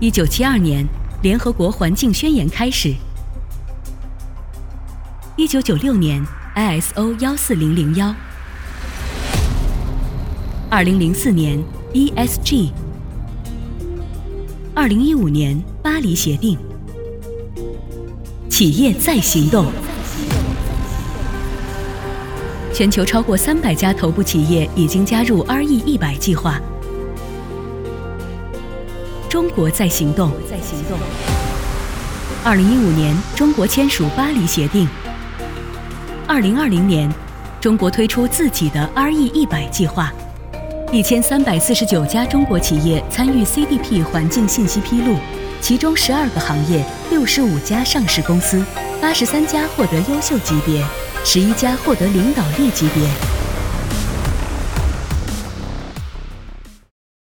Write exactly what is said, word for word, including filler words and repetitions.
一九七二年，联合国环境宣言开始。一九九六年 ，I S O 一四零零一。二零零四年 ，E S G。二零一五年，巴黎协定。企业再行动。全球超过三百家头部企业已经加入 R E 一百计划。中国在行动。二零一五年，中国签署巴黎协定。二零二零年，中国推出自己的 R E 一百计划。一千三百四十九家中国企业参与 C D P 环境信息披露，其中十二个行业、六十五家上市公司、八十三家获得优秀级别，十一家获得领导力级别。